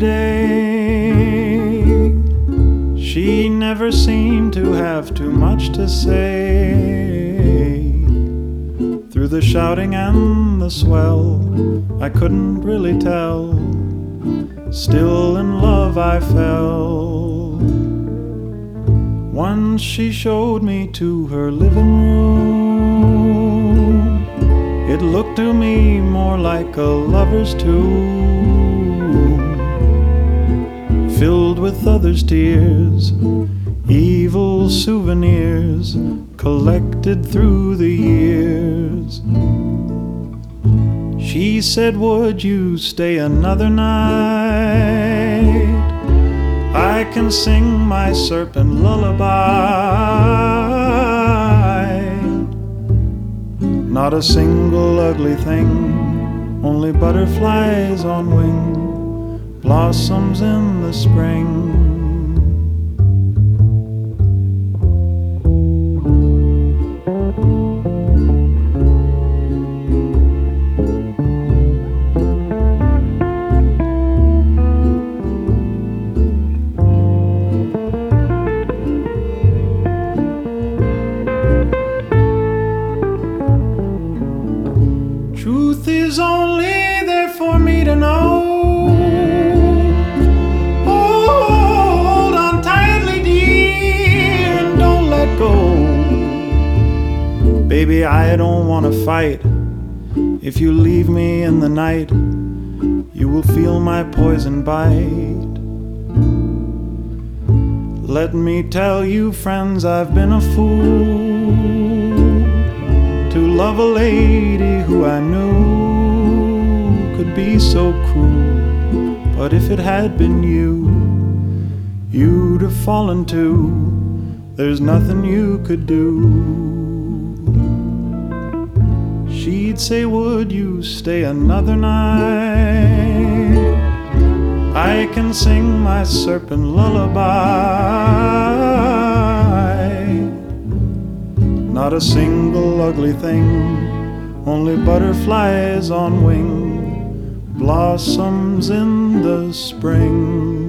day. She never seemed to have too much to say. Through the shouting and the swell, I couldn't really tell. Still in love I fell. Once she showed me to her living room. It looked to me more like a lover's tomb, filled with others' tears, evil souvenirs collected through the years. She said, would you stay another night? I can sing my serpent lullaby. Not a single ugly thing, only butterflies on wing, blossoms in the spring. Truth is only there for me to know. Hold on tightly, dear, and don't let go. Baby, I don't want to fight. If you leave me in the night, you will feel my poison bite. Let me tell you, friends, I've been a fool to love a lady who I knew could be so cruel. But if it had been you, you'd have fallen too. There's nothing you could do. She'd say, would you stay another night? I can sing my serpent lullaby. Not a single ugly thing, only butterflies on wing, blossoms in the spring.